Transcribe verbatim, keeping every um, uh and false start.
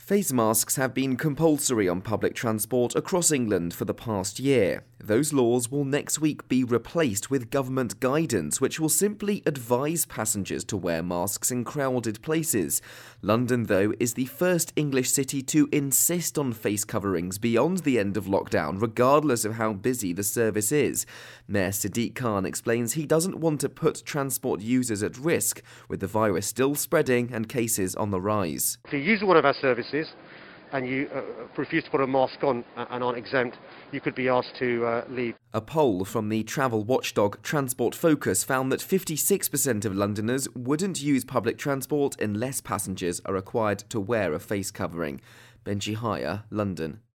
Face masks have been compulsory on public transport across England for the past year. Those laws will next week be replaced with government guidance, which will simply advise passengers to wear masks in crowded places. London, though, is the first English city to insist on face coverings beyond the end of lockdown, regardless of how busy the service is. Mayor Sadiq Khan explains he doesn't want to put transport users at risk, with the virus still spreading and cases on the rise. If you use one of our services and you uh, refuse to put a mask on and aren't exempt, you could be asked to uh, leave. A poll from the travel watchdog Transport Focus found that fifty-six percent of Londoners wouldn't use public transport unless passengers are required to wear a face covering. Benji Hire, London.